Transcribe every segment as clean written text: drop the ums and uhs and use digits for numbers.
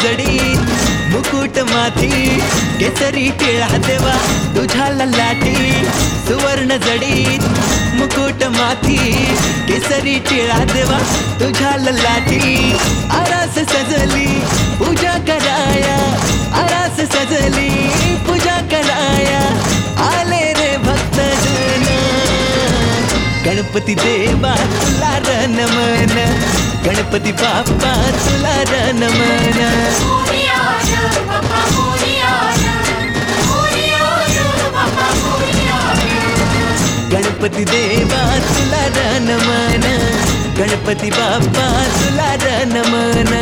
जडीत मुकुट माथी केसरी टिळा देवा तुझ्या ललाटी सुवर्ण जडीत मुकुट माथी केसरी टिळा देवा तुझ्या ललाटी आरास सजली पूजा कराया आरास सजली पूजा कराया आले रे भक्तजन गणपती देवा तुला र नमन गणपती बाप्पा तुला र नमन गणपती देवा तुला र नमन गणपती बाप्पा तुला र नमन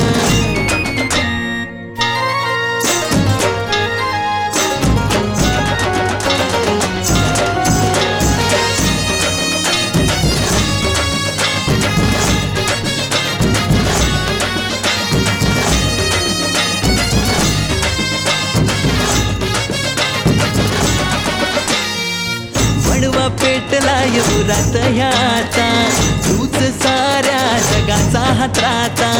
वणवा पेटला युरात ह्याचा तूच साऱ्या जगाचा हात्राता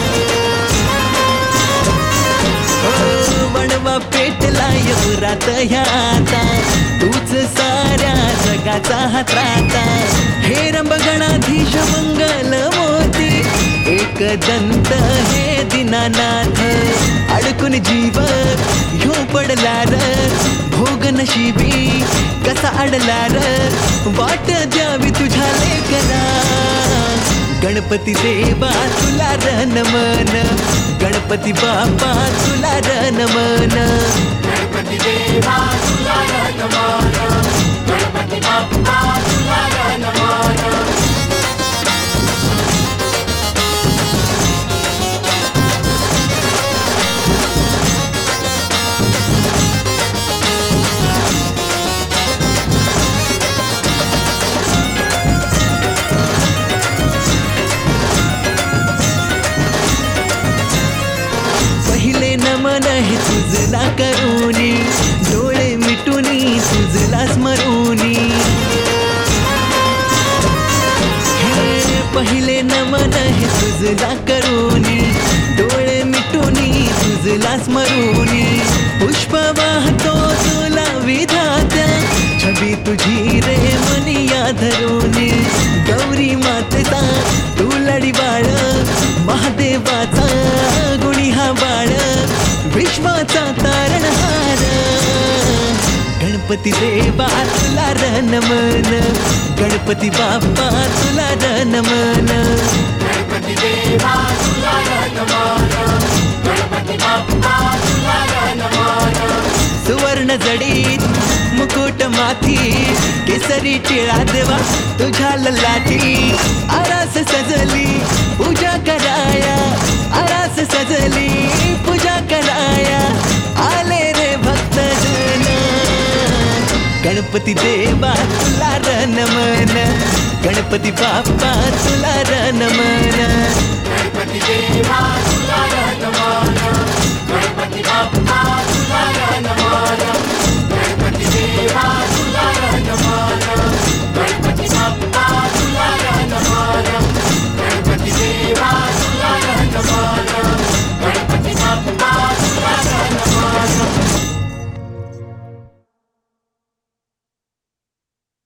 वणवा पेटला युरात ह्याचा तूच साऱ्या जगाचा हात्राता हे रंबगणाधीश मंगल मोती एक दंत हे दीनानाथ अडकून जीव ह्यो पडला र भोग नशिबी कसा अडला र वाट द्यावी तुझ्या लेकरा गणपती देवा तुला र नमन गणपती बाप्पा तुला र नमन गणपती देवा तुला र नमन गणपती बाप्पा तुला र नमन नमन हे तुझला करूनी डोळे मिटूनी तुझला स्मरूनी हे पहिले नमन हे तुझला करूनी डोळे मिटूनी तुझला स्मरूनी पुष्प वाहतो तुला विधात्या छबी तुझी रे मनिया धरूनी गौरी मातेचा तू लडीवाळ महादेवाचा गुणी हा बाळ विश्वाचा तारणहार गणपती देवा तुला र नमन गणपती बाप्पा तुला र नमन गणपती देवा तुला र नमन गणपती बाप्पा तुला र नमन सुवर्ण जडीत मुकुट माथी केसरी टिळा देवा तुझ्या ललाटी आरास सजली पूजा कराया आरास सजली पूजा कराया आले रे भक्तजन गणपती देवा तुला र नमन गणपती बाप्पा तुला र नमन गणपती देवा तुला